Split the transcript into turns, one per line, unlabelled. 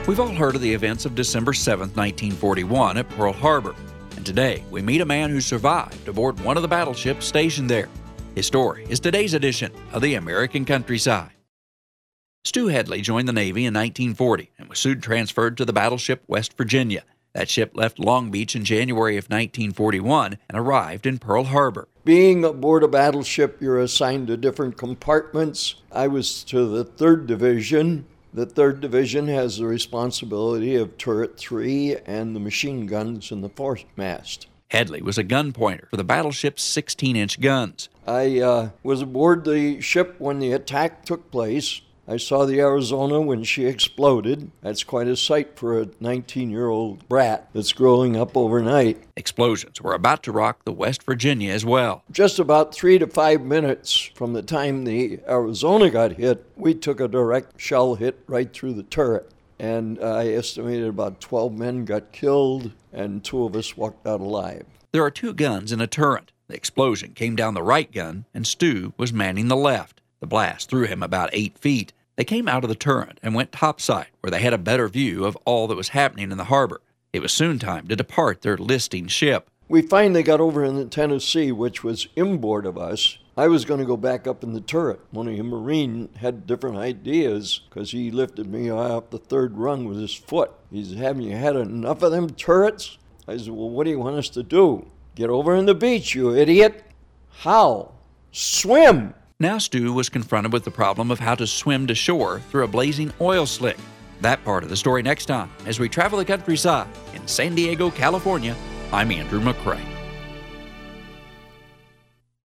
We've all heard of the events of December 7, 1941 at Pearl Harbor, and today we meet a man who survived aboard one of the battleships stationed there. His story is today's edition of the American Countryside. Stu Hedley joined the Navy in 1940 and was soon transferred to the battleship West Virginia. That ship left Long Beach in January of 1941 and arrived in Pearl Harbor.
Being aboard a battleship, you're assigned to different compartments. I was to the 3rd Division. The 3rd Division has the responsibility of Turret 3 and the machine guns in the foremast.
Hedley was a gun pointer for the battleship's 16-inch guns.
I was aboard the ship when the attack took place. I saw the Arizona when she exploded. That's quite a sight for a 19-year-old brat that's growing up overnight.
Explosions were about to rock the West Virginia as well.
Just about 3 to 5 minutes from the time the Arizona got hit, we took a direct shell hit right through the turret. And I estimated about 12 men got killed, and 2 of us walked out alive.
There are 2 guns in a turret. The explosion came down the right gun, and Stu was manning the left. The blast threw him about 8 feet. They came out of the turret and went topside, where they had a better view of all that was happening in the harbor. It was soon time to depart their listing ship.
We finally got over in the Tennessee, which was inboard of us. I was going to go back up in the turret. One of the Marine had different ideas because he lifted me off the 3rd rung with his foot. He said, "Haven't you had enough of them turrets?" I said, "Well, what do you want us to do? Get over in the beach, you idiot." "How?" "Swim."
Now Stu was confronted with the problem of how to swim to shore through a blazing oil slick. That part of the story next time as we travel the countryside in San Diego, California. I'm Andrew McCray.